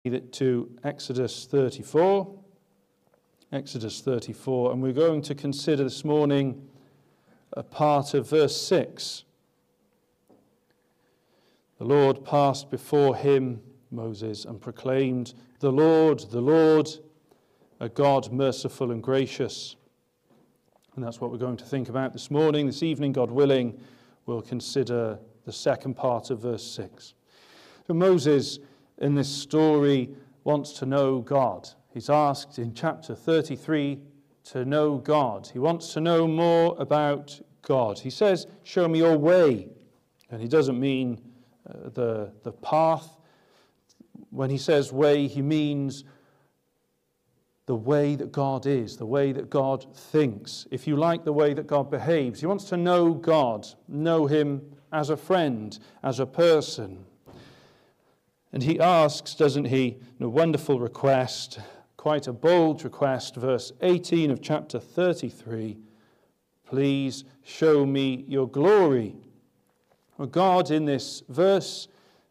to Exodus 34. Exodus 34, and we're going to consider this morning a part of verse 6. The Lord passed before him, Moses, and proclaimed, the Lord, a God merciful and gracious. And that's what we're going to think about this morning. This evening, God willing, we'll consider the second part of verse 6. So Moses, in this story, wants to know God. He's asked in chapter 33 to know God. He wants to know more about God. He says, show me your way. And he doesn't mean the path. When he says way, he means the way that God is, the way that God thinks. If you like, the way that God behaves. He wants to know God, know him as a friend, as a person. And he asks, doesn't he, a wonderful request, quite a bold request, verse 18 of chapter 33, please show me your glory. Well, God in this verse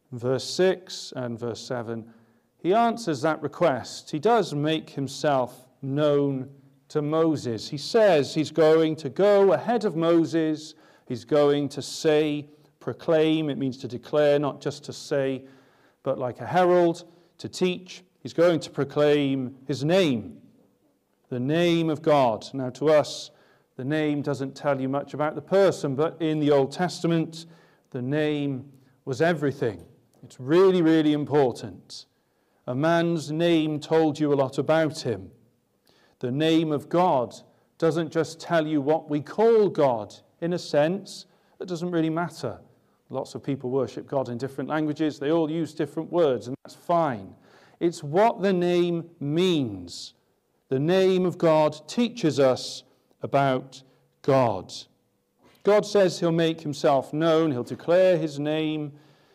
6 and verse 7, he answers that request. He does make himself known to Moses. He says he's going to go ahead of Moses. He's going to say, proclaim, it means to declare, not just to say, but like a herald, to teach. He's going to proclaim his name, the name of God. Now to us, the name doesn't tell you much about the person, but in the Old Testament, the name was everything. It's really, really important. A man's name told you a lot about him. The name of God doesn't just tell you what we call God. In a sense, it doesn't really matter. Lots of people worship God in different languages. They all use different words, and that's fine. It's what the name means. The name of God teaches us about God. God says he'll make himself known. He'll declare his name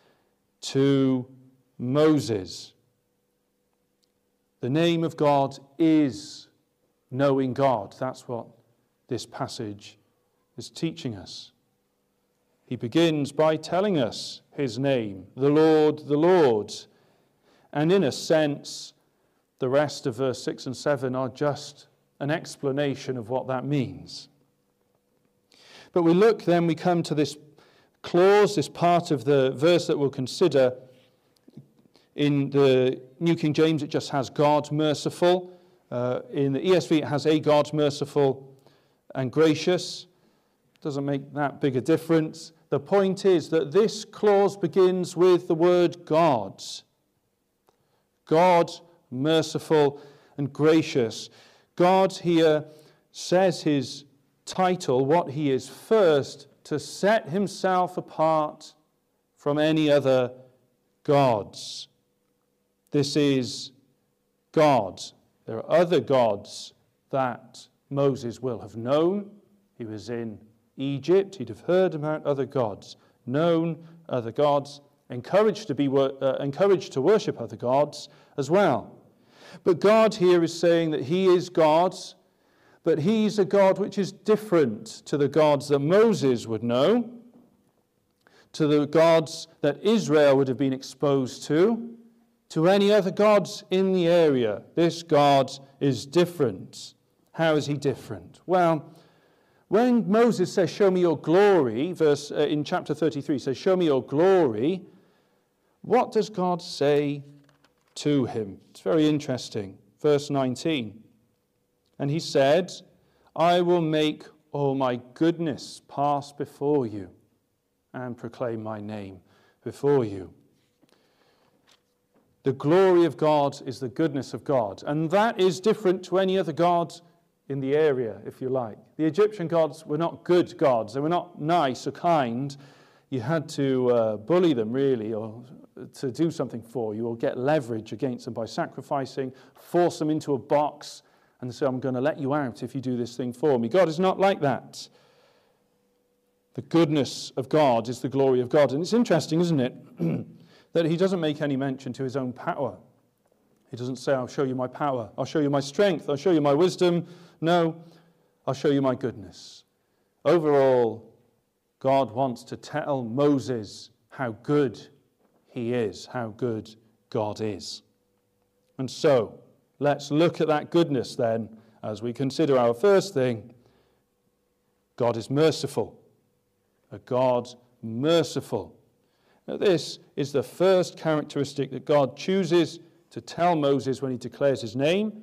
to Moses. The name of God is knowing God. That's what this passage is teaching us. He begins by telling us his name, the Lord. And in a sense, the rest of verse 6 and 7 are just an explanation of what that means. But we come to this clause, this part of the verse that we'll consider. In the New King James, it just has God merciful. In the ESV, it has a God merciful and gracious. Doesn't make that big a difference. The point is that this clause begins with the word God. God, merciful and gracious. God here says his title, what he is first, to set himself apart from any other gods. This is God. There are other gods that Moses will have known. He was in Egypt, he'd have heard about other gods, known other gods, encouraged to worship other gods as well. But God here is saying that he is God, but he's a God which is different to the gods that Moses would know, to the gods that Israel would have been exposed to any other gods in the area. This God is different. How is he different? Well, when Moses says, show me your glory, in chapter 33 says, show me your glory, what does God say to him? It's very interesting. Verse 19. And he said, I will make all my goodness pass before you and proclaim my name before you. The glory of God is the goodness of God, and that is different to any other god in the area, if you like. The Egyptian gods were not good gods. They were not nice or kind. You had to bully them, really, or to do something for you, or get leverage against them by sacrificing, force them into a box, and say, I'm going to let you out if you do this thing for me. God is not like that. The goodness of God is the glory of God. And it's interesting, isn't it, that he doesn't make any mention to his own power. He doesn't say, I'll show you my power. I'll show you my strength. I'll show you my wisdom. No, I'll show you my goodness. Overall, God wants to tell Moses how good he is, how good God is. And so, let's look at that goodness then as we consider our first thing. God is merciful. A God merciful. Now, this is the first characteristic that God chooses to tell Moses when he declares his name.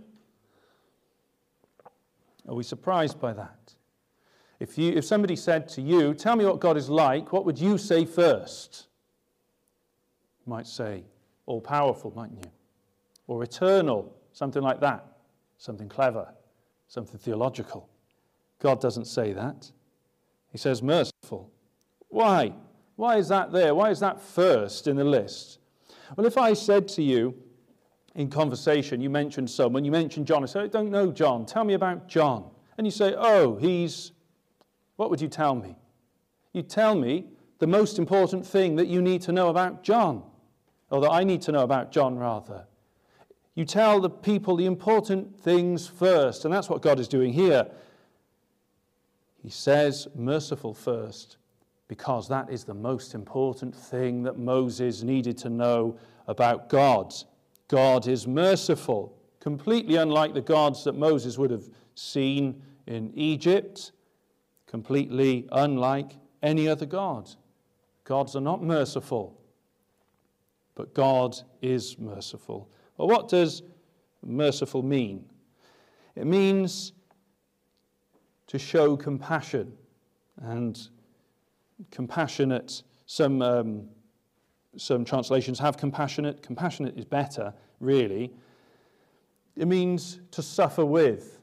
Are we surprised by that? If somebody said to you, tell me what God is like, what would you say first? You might say, all-powerful, mightn't you? Or eternal, something like that. Something clever, something theological. God doesn't say that. He says merciful. Why? Why is that there? Why is that first in the list? Well, if I said to you in conversation, you mentioned someone, you mentioned John, I say, I don't know John, tell me about John. And you say, oh, what would you tell me? You'd tell me the most important thing that you need to know about John, or that I need to know about John, rather. You tell the people the important things first, and that's what God is doing here. He says merciful first, because that is the most important thing that Moses needed to know about God. God is merciful, completely unlike the gods that Moses would have seen in Egypt, completely unlike any other god. Gods are not merciful, but God is merciful. Well, what does merciful mean? It means to show compassion, and compassionate, some translations have compassionate. Compassionate is better, really. It means to suffer with.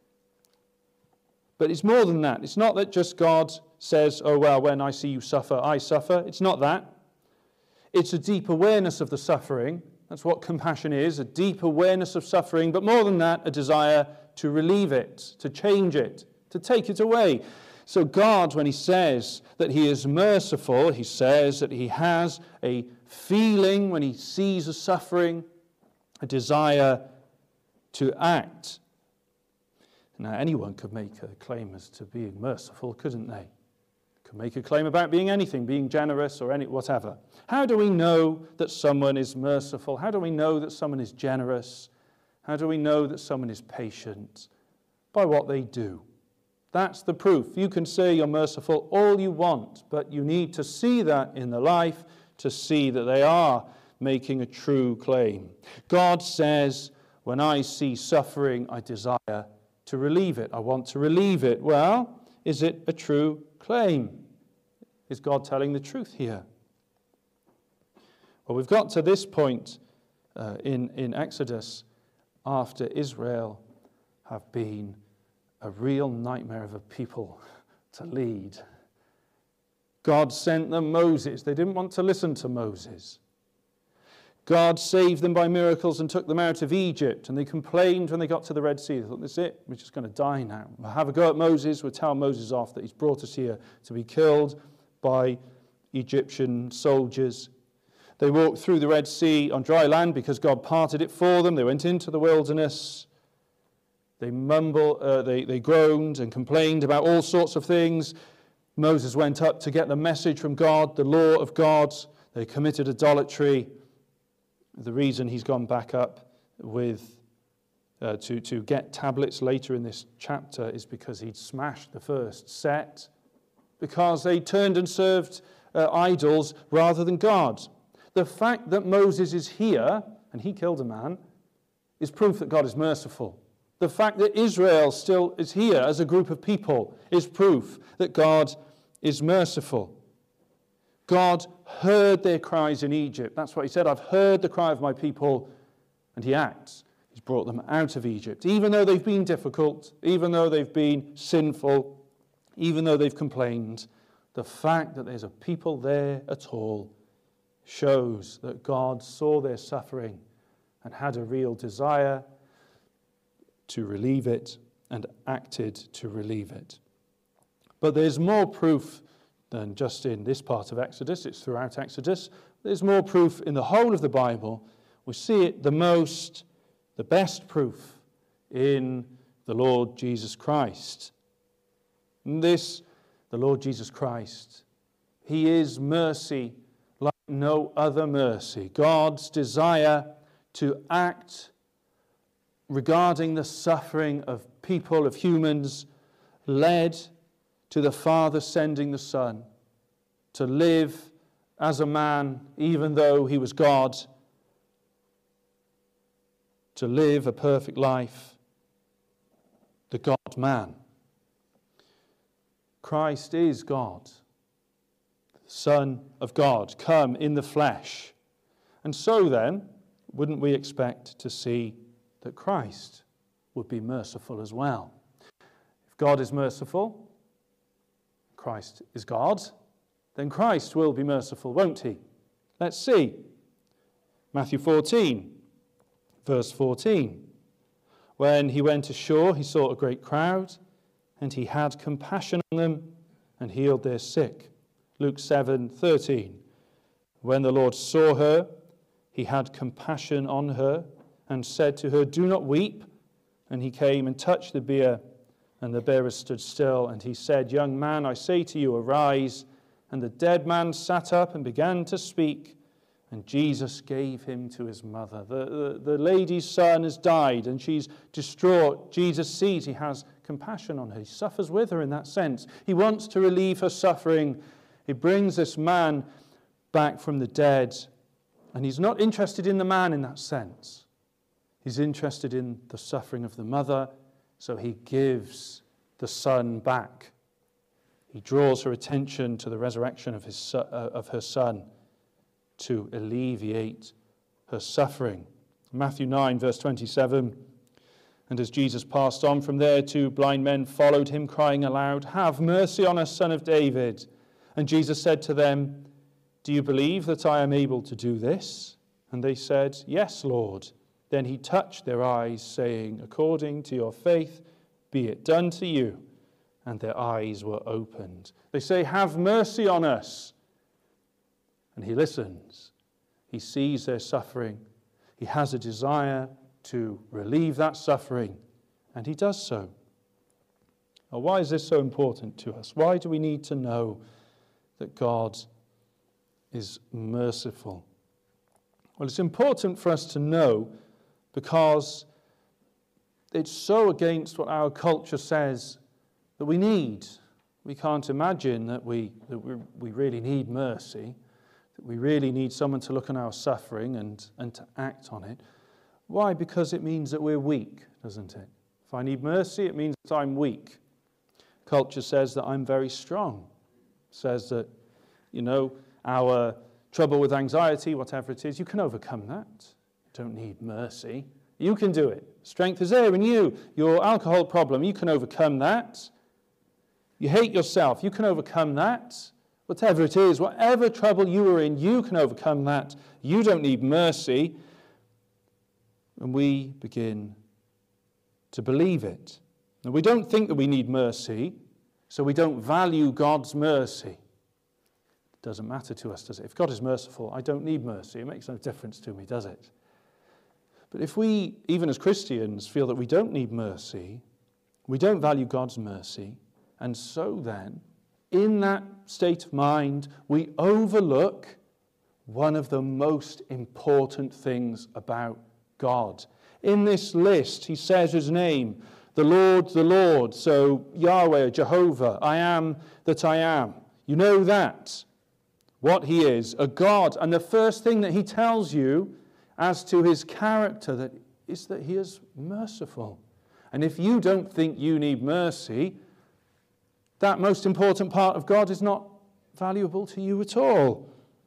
But it's more than that. It's not that just God says, oh, well, when I see you suffer, I suffer. It's not that. It's a deep awareness of the suffering. That's what compassion is, a deep awareness of suffering. But more than that, a desire to relieve it, to change it, to take it away. So God, when he says that he is merciful, he says that he has a feeling when he sees a suffering, a desire to act. Now, anyone could make a claim as to being merciful, couldn't they? Could make a claim about being anything, being generous or whatever. How do we know that someone is merciful? How do we know that someone is generous? How do we know that someone is patient? By what they do. That's the proof. You can say you're merciful all you want, but you need to see that in their life to see that they are making a true claim. God says, when I see suffering, I desire to relieve it. I want to relieve it. Well, is it a true claim? Is God telling the truth here? Well, we've got to this point in Exodus after Israel have been a real nightmare of a people to lead. God sent them Moses. They didn't want to listen to Moses. God saved them by miracles and took them out of Egypt, and they complained when they got to the Red Sea. They thought, that's it, we're just going to die now. We'll have a go at Moses, we'll tell Moses off that he's brought us here to be killed by Egyptian soldiers. They walked through the Red Sea on dry land because God parted it for them. They went into the wilderness. They groaned and complained about all sorts of things. Moses went up to get the message from God, the law of God. They committed idolatry. The reason he's gone back up to get tablets later in this chapter is because he'd smashed the first set, because they turned and served idols rather than God. The fact that Moses is here, and he killed a man, is proof that God is merciful. The fact that Israel still is here as a group of people is proof that God is merciful. God heard their cries in Egypt. That's what he said. I've heard the cry of my people. And he acts. He's brought them out of Egypt. Even though they've been difficult, even though they've been sinful, even though they've complained, the fact that there's a people there at all shows that God saw their suffering and had a real desire to relieve it and acted to relieve it. But there's more proof than just in this part of Exodus. It's throughout Exodus. There's more proof in the whole of the Bible. We see it the best proof in the Lord Jesus Christ. And the Lord Jesus Christ, he is mercy like no other mercy. God's desire to act regarding the suffering of people, of humans, led to the Father sending the Son to live as a man, even though he was God, to live a perfect life, the God-man. Christ is God, the Son of God, come in the flesh. And so then, wouldn't we expect to see that Christ would be merciful as well? If God is merciful, Christ is God, then Christ will be merciful, won't he? Let's see. Matthew 14, verse 14. When he went ashore, he saw a great crowd, and he had compassion on them and healed their sick. Luke 7:13. When the Lord saw her, he had compassion on her and said to her, "Do not weep." And he came and touched the bier, and the bearers stood still. And he said, "Young man, I say to you, arise." And the dead man sat up and began to speak. And Jesus gave him to his mother. The lady's son has died, and she's distraught. Jesus sees he has compassion on her. He suffers with her in that sense. He wants to relieve her suffering. He brings this man back from the dead. And he's not interested in the man in that sense. He's interested in the suffering of the mother, so he gives the son back. He draws her attention to the resurrection of her son to alleviate her suffering. Matthew 9, verse 27. And as Jesus passed on from there, 2 blind men followed him, crying aloud, "Have mercy on us, Son of David." And Jesus said to them, "Do you believe that I am able to do this?" And they said, "Yes, Lord." Then he touched their eyes, saying, "According to your faith, be it done to you." And their eyes were opened. They say, "Have mercy on us." And he listens. He sees their suffering. He has a desire to relieve that suffering, and he does so. Now, why is this so important to us? Why do we need to know that God is merciful? Well, it's important for us to know because it's so against what our culture says that we need. We can't imagine that we really need mercy, that we really need someone to look on our suffering and to act on it. Why? Because it means that we're weak, doesn't it? If I need mercy, it means that I'm weak. Culture says that I'm very strong. It says that, our trouble with anxiety, whatever it is, you can overcome that. You don't need mercy. You can do it. Strength is there in you. Your alcohol problem, you can overcome that. You hate yourself, you can overcome that. Whatever it is, whatever trouble you are in, you can overcome that. You don't need mercy. And we begin to believe it. And we don't think that we need mercy, so we don't value God's mercy. It doesn't matter to us, does it? If God is merciful, I don't need mercy. It makes no difference to me, does it? But if we, even as Christians, feel that we don't need mercy, we don't value God's mercy, and so then, in that state of mind, we overlook one of the most important things about God. In this list, he says his name, the Lord. So Yahweh, Jehovah, I am that I am. You know that, what he is, a God. And the first thing that he tells you as to his character is that he is merciful. And if you don't think you need mercy, that most important part of God is not valuable to you at all.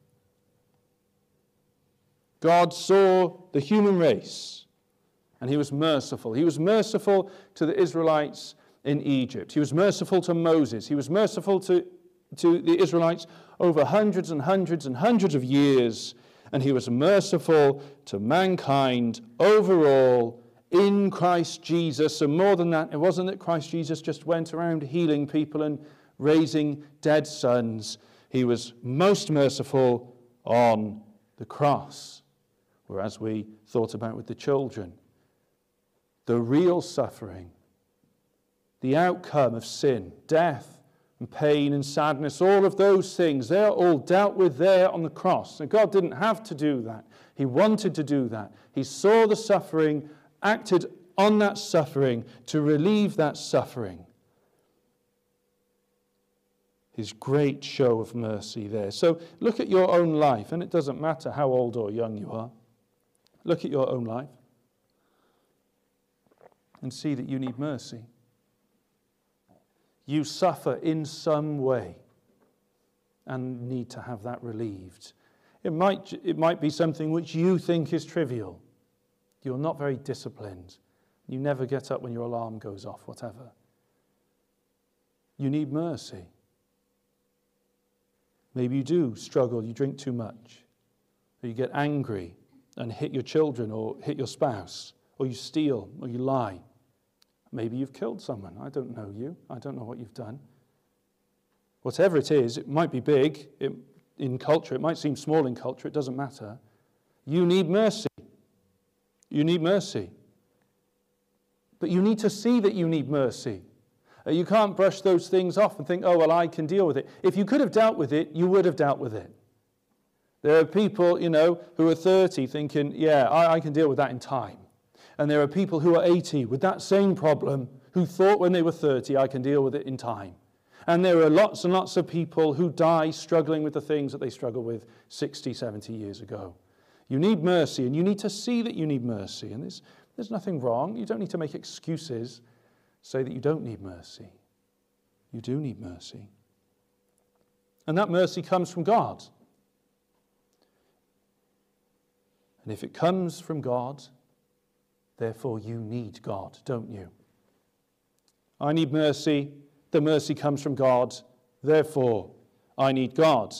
God saw the human race, and he was merciful. He was merciful to the Israelites in Egypt. He was merciful to Moses. He was merciful to the Israelites over hundreds and hundreds and hundreds of years. And he was merciful to mankind overall in Christ Jesus. And more than that, it wasn't that Christ Jesus just went around healing people and raising dead sons. He was most merciful on the cross. Whereas we thought about with the children, the real suffering, the outcome of sin, death and pain and sadness, all of those things, they're all dealt with there on the cross. And God didn't have to do that. He wanted to do that. He saw the suffering, acted on that suffering to relieve that suffering. His great show of mercy there. So look at your own life, and it doesn't matter how old or young you are. Look at your own life and see that you need mercy. You suffer in some way and need to have that relieved. It might be something which you think is trivial. You're not very disciplined. You never get up when your alarm goes off, whatever. You need mercy. Maybe you do struggle, you drink too much, or you get angry and hit your children or hit your spouse, or you steal or you lie. Maybe you've killed someone. I don't know you. I don't know what you've done. Whatever it is, it might be big in culture. It might seem small in culture. It doesn't matter. You need mercy. You need mercy. But you need to see that you need mercy. You can't brush those things off and think, oh, well, I can deal with it. If you could have dealt with it, you would have dealt with it. There are people, who are 30 thinking, yeah, I can deal with that in time. And there are people who are 80 with that same problem who thought when they were 30, I can deal with it in time. And there are lots and lots of people who die struggling with the things that they struggled with 60, 70 years ago. You need mercy, and you need to see that you need mercy. And there's nothing wrong. You don't need to make excuses. Say that you don't need mercy. You do need mercy. And that mercy comes from God. And if it comes from God, therefore you need God, don't you? I need mercy. The mercy comes from God. Therefore, I need God.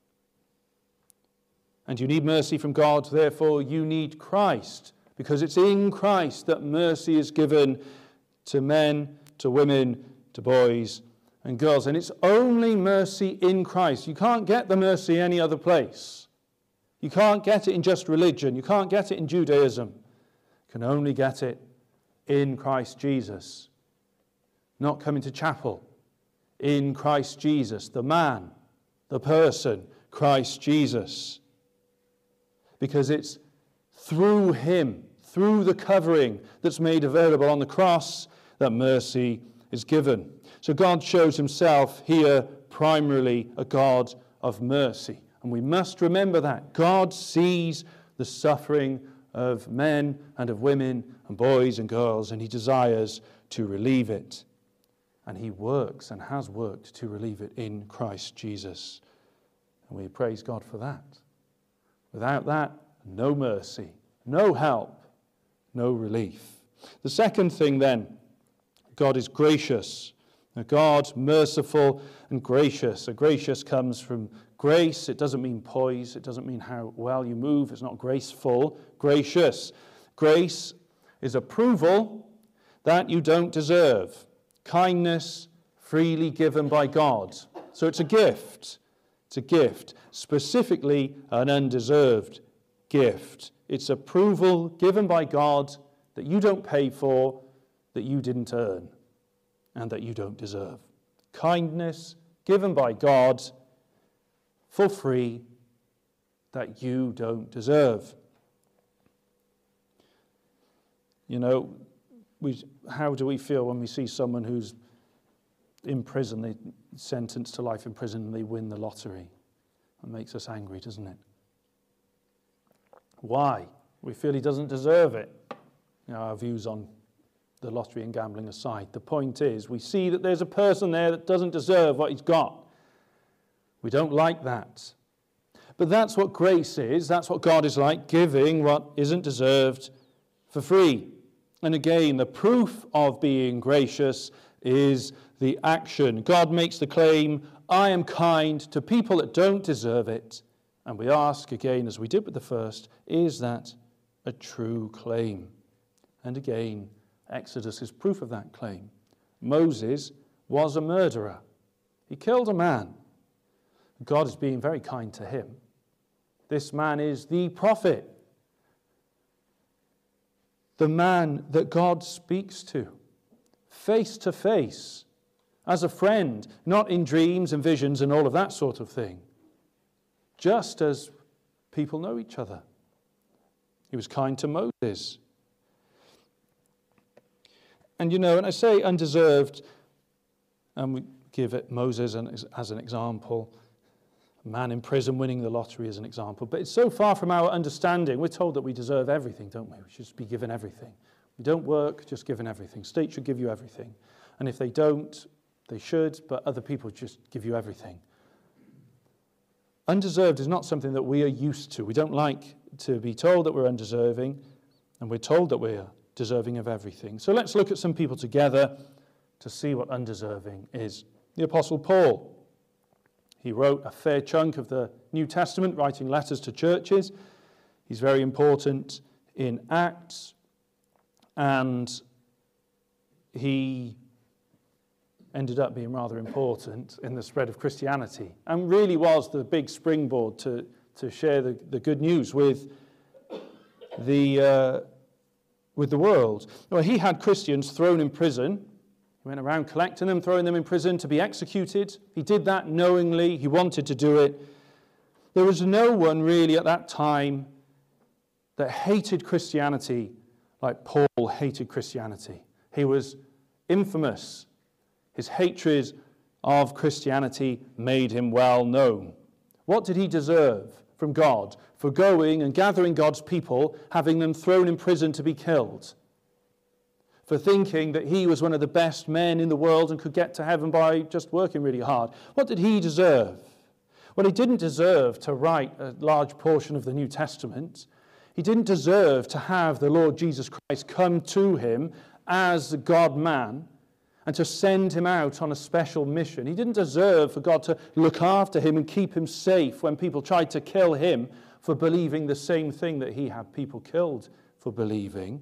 And you need mercy from God. Therefore, you need Christ. Because it's in Christ that mercy is given to men, to women, to boys and girls. And it's only mercy in Christ. You can't get the mercy any other place. You can't get it in just religion. You can't get it in Judaism. You can only get it in Christ Jesus. Not coming to chapel. In Christ Jesus, the man, the person, Christ Jesus. Because it's through him, through the covering that's made available on the cross, that mercy is given. So God shows himself here primarily a God of mercy. And we must remember that. God sees the suffering of men and of women and boys and girls, and he desires to relieve it. And he works and has worked to relieve it in Christ Jesus. And we praise God for that. Without that, no mercy, no help, no relief. The second thing then, God is gracious. A God merciful and gracious. A gracious comes from grace. It doesn't mean poise. It doesn't mean how well you move. It's not graceful. Gracious. Grace is approval that you don't deserve. Kindness freely given by God. So it's a gift. It's a gift. Specifically an undeserved gift. It's approval given by God that you don't pay for, that you didn't earn, and that you don't deserve. Kindness given by God for free that you don't deserve. How do we feel when we see someone who's in prison, they sentenced to life in prison, and they win the lottery? It makes us angry, doesn't it? Why? We feel he doesn't deserve it. Our views on the lottery and gambling aside, the point is we see that there's a person there that doesn't deserve what he's got. We don't like that. But that's what grace is. That's what God is like, giving what isn't deserved for free. And again, the proof of being gracious is the action. God makes the claim, I am kind to people that don't deserve it. And we ask again, as we did with the first, is that a true claim? And again, Exodus is proof of that claim. Moses was a murderer. He killed a man. God is being very kind to him. This man is the prophet. The man that God speaks to, face, as a friend, not in dreams and visions and all of that sort of thing, just as people know each other. He was kind to Moses. And I say undeserved, and we give it Moses as an example, a man in prison winning the lottery as an example. But it's so far from our understanding. We're told that we deserve everything, don't we? We should just be given everything. We don't work, just given everything. State should give you everything. And if they don't, they should, but other people just give you everything. Undeserved is not something that we are used to. We don't like to be told that we're undeserving, and we're told that we're deserving of everything. So let's look at some people together to see what undeserving is. The Apostle Paul. He wrote a fair chunk of the New Testament, writing letters to churches. He's very important in Acts, and he ended up being rather important in the spread of Christianity, and really was the big springboard to share the good news with the world. Well, he had Christians thrown in prison. He went around collecting them, throwing them in prison to be executed. He did that knowingly. He wanted to do it. There was no one really at that time that hated Christianity like Paul hated Christianity. He was infamous. His hatred of Christianity made him well known. What did he deserve from God for going and gathering God's people, having them thrown in prison to be killed? For thinking that he was one of the best men in the world and could get to heaven by just working really hard. What did he deserve? Well, he didn't deserve to write a large portion of the New Testament. He didn't deserve to have the Lord Jesus Christ come to him as God-man and to send him out on a special mission. He didn't deserve for God to look after him and keep him safe when people tried to kill him for believing the same thing that he had people killed for believing.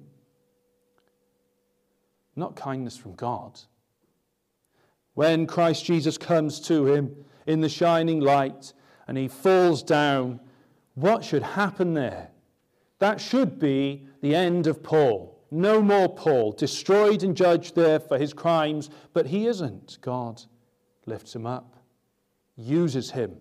Not kindness from God. When Christ Jesus comes to him in the shining light and he falls down, what should happen there? That should be the end of Paul. No more Paul, destroyed and judged there for his crimes, but he isn't. God lifts him up, uses him.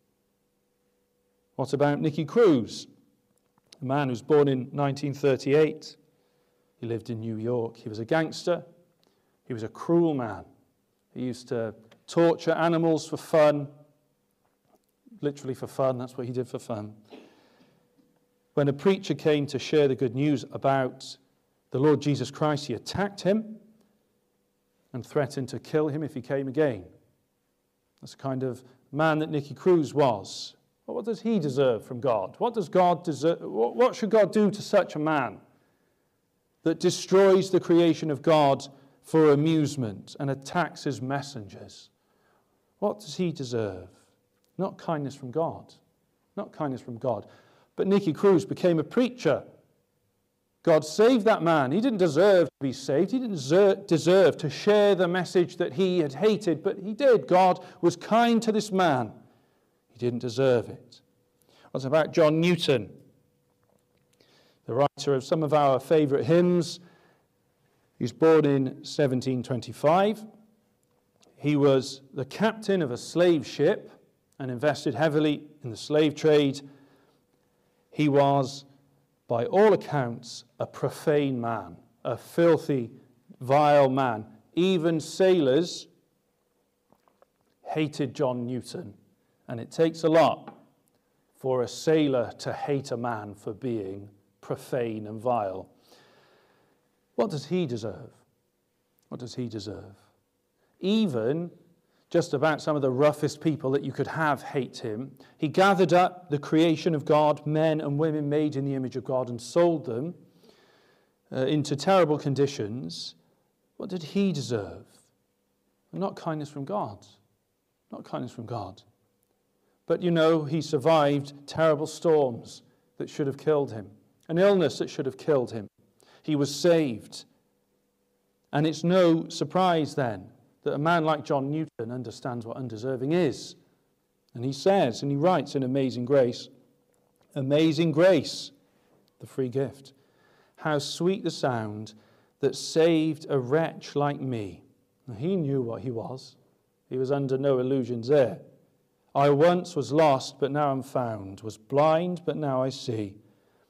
What about Nicky Cruz, a man who's born in 1938? He lived in New York. He was a gangster. He was a cruel man. He used to torture animals for fun, literally for fun. That's what he did for fun. When a preacher came to share the good news about the Lord Jesus Christ, he attacked him and threatened to kill him if he came again. That's the kind of man that Nicky Cruz was. Well, what does he deserve from God? What does God deserve? What should God do to such a man that destroys the creation of God for amusement and attacks his messengers? What does he deserve? Not kindness from God. Not kindness from God. But Nicky Cruz became a preacher. God saved that man. He didn't deserve to be saved. He didn't deserve to share the message that he had hated, but he did. God was kind to this man. He didn't deserve it. What about John Newton, the writer of some of our favourite hymns? He was born in 1725. He was the captain of a slave ship and invested heavily in the slave trade. He was, by all accounts, a profane man, a filthy, vile man. Even sailors hated John Newton, and it takes a lot for a sailor to hate a man for being profane and vile. What does he deserve? What does he deserve? Even just about some of the roughest people that you could have hate him. He gathered up the creation of God, men and women made in the image of God, and sold them into terrible conditions. What did he deserve? Not kindness from God. Not kindness from God. But he survived terrible storms that should have killed him, an illness that should have killed him. He was saved. And it's no surprise then that a man like John Newton understands what undeserving is. And he says, and he writes in Amazing Grace, the free gift, how sweet the sound that saved a wretch like me. Now, he knew what he was. He was under no illusions there. I once was lost, but now I'm found, was blind, but now I see.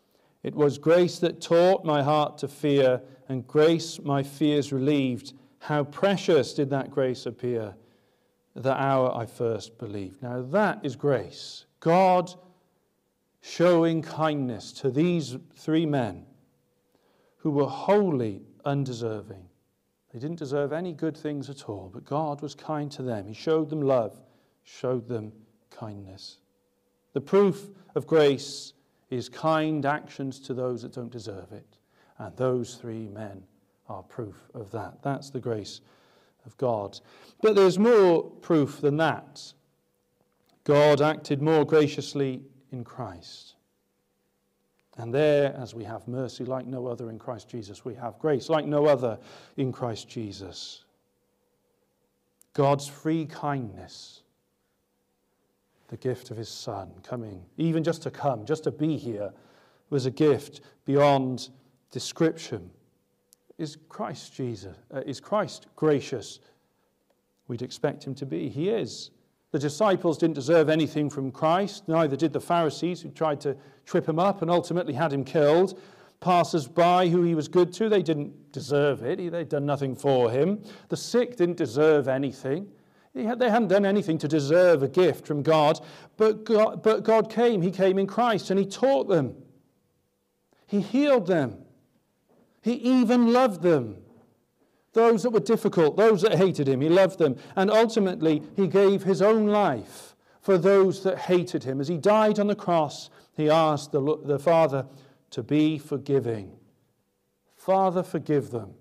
It was grace that taught my heart to fear, and grace my fears relieved. How precious did that grace appear, the hour I first believed. Now that is grace. God showing kindness to these three men who were wholly undeserving. They didn't deserve any good things at all, but God was kind to them. He showed them love, showed them kindness. The proof of grace is kind actions to those that don't deserve it. And those three men are proof of that. That's the grace of God. But there's more proof than that. God acted more graciously in Christ. And there, as we have mercy like no other in Christ Jesus, we have grace like no other in Christ Jesus. God's free kindness, the gift of his Son coming, even just to come, just to be here, was a gift beyond description. Is Christ gracious? We'd expect him to be. He is. The disciples didn't deserve anything from Christ, neither did the Pharisees who tried to trip him up and ultimately had him killed. Passers-by who he was good to, they didn't deserve it. They'd done nothing for him. The sick didn't deserve anything. They hadn't done anything to deserve a gift from God. But God came. He came in Christ and he taught them. He healed them. He even loved them. Those that were difficult, those that hated him, he loved them. And ultimately, he gave his own life for those that hated him. As he died on the cross, he asked the Father to be forgiving. Father, forgive them.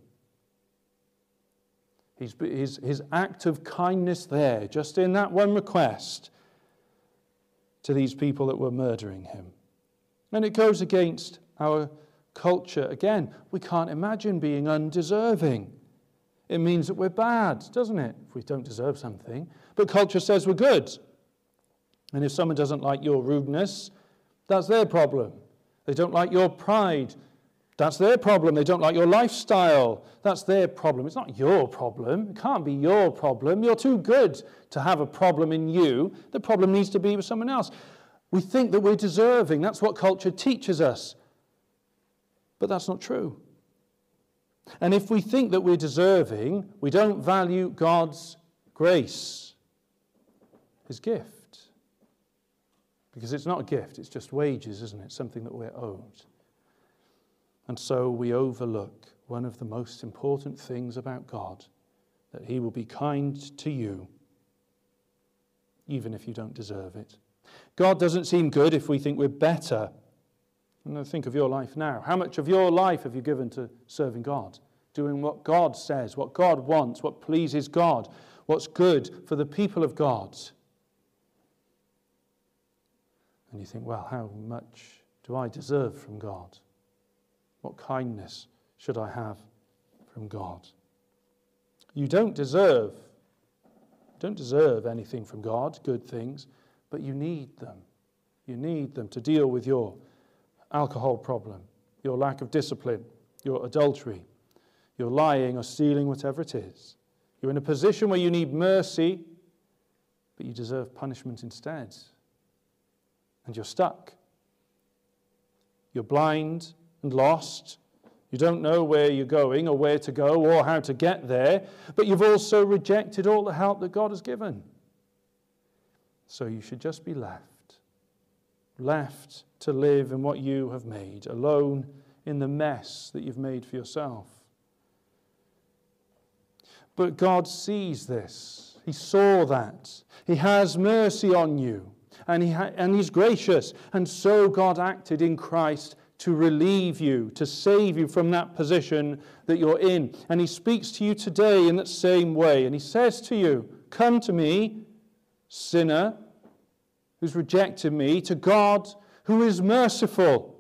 His act of kindness there, just in that one request, to these people that were murdering him. And it goes against our culture. Again, we can't imagine being undeserving. It means that we're bad, doesn't it? If we don't deserve something. But culture says we're good. And if someone doesn't like your rudeness, that's their problem. They don't like your pride. That's their problem. They don't like your lifestyle. That's their problem. It's not your problem. It can't be your problem. You're too good to have a problem in you. The problem needs to be with someone else. We think that we're deserving. That's what culture teaches us. But that's not true. And if we think that we're deserving, we don't value God's grace, his gift. Because it's not a gift, it's just wages, isn't it? Something that we're owed. And so we overlook one of the most important things about God, that he will be kind to you, even if you don't deserve it. God doesn't seem good if we think we're better. And think of your life now. How much of your life have you given to serving God? Doing what God says, what God wants, what pleases God, what's good for the people of God. And you think, well, how much do I deserve from God? What kindness should I have from God? You don't deserve anything from God, good things, but you need them. You need them to deal with your alcohol problem, your lack of discipline, your adultery, your lying or stealing, whatever it is. You're in a position where you need mercy, but you deserve punishment instead. And you're stuck. You're blind and lost. You don't know where you're going or where to go or how to get there, but you've also rejected all the help that God has given. So you should just be left to live in what you have made, alone in the mess that you've made for yourself. But God sees this. He saw that. He has mercy on you, and he's gracious. And so God acted in Christ to relieve you, to save you from that position that you're in. And he speaks to you today in that same way. And he says to you, come to me, sinner, who's rejected me, to God who is merciful.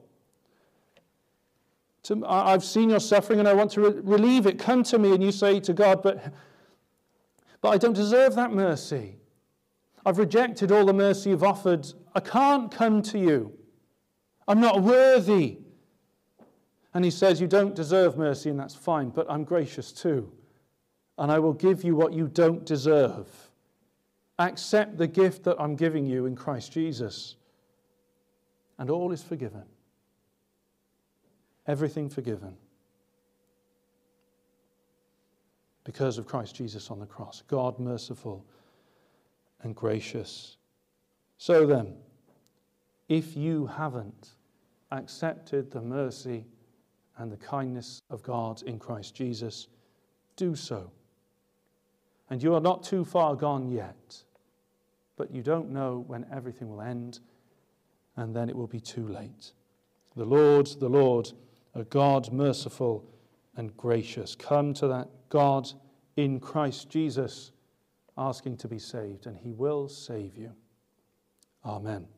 I've seen your suffering and I want to relieve it. Come to me. And you say to God, but I don't deserve that mercy. I've rejected all the mercy you've offered. I can't come to you. I'm not worthy. And he says, you don't deserve mercy, and that's fine, but I'm gracious too. And I will give you what you don't deserve. Accept the gift that I'm giving you in Christ Jesus. And all is forgiven. Everything forgiven because of Christ Jesus on the cross. God merciful and gracious. So then, if you haven't accepted the mercy and the kindness of God in Christ Jesus, do so. And you are not too far gone yet, but you don't know when everything will end, and then it will be too late. The Lord, a God merciful and gracious. Come to that God in Christ Jesus, asking to be saved, and he will save you. Amen.